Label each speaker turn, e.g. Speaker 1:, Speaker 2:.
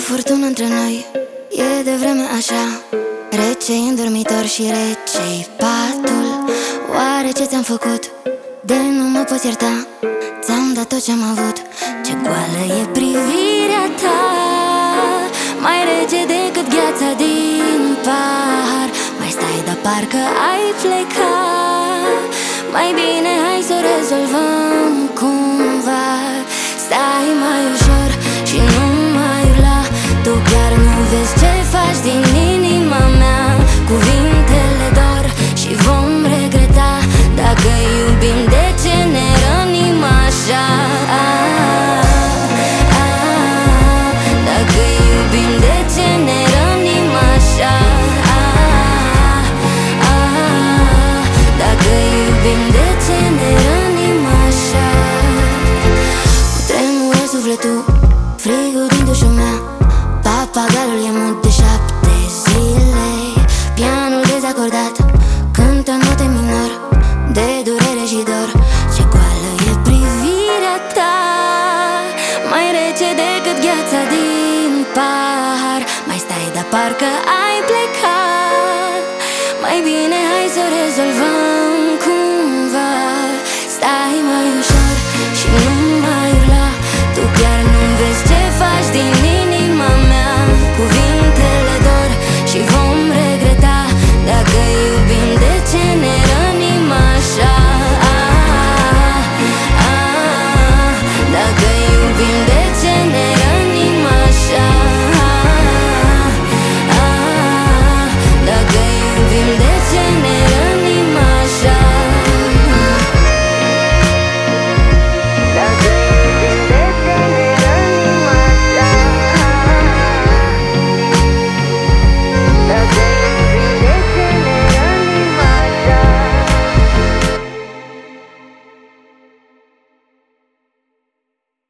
Speaker 1: furtună între noi, e de vreme așa. Rece-i în dormitor și rece-i patul. Oare ce ți-am făcut? De nu mă poți ierta. Ți-am dat tot ce-am avut. Ce goală e privirea ta, mai rece decât gheața din pahar. Mai stai de parcă ai plecat. Mai bine hai să o rezolvăm cumva. Stai mai ușor și nu mai urla. Tu chiar nu vezi ce faci din inima mea. Cuvintele dor și vom regreta. Dacă iubim, de ce ne rănim așa? Dacă iubim, de ce ne rănim așa? Dacă iubim, de ce ne rănim așa? Cu tremură sufletul, frigul din dușul mea. Papagalul e mut de 7 zile. Pianul dezacordat cântă note minor de durere și dor. Ce goală e privirea ta, mai rece decât gheața din pahar. Mai stai de parcă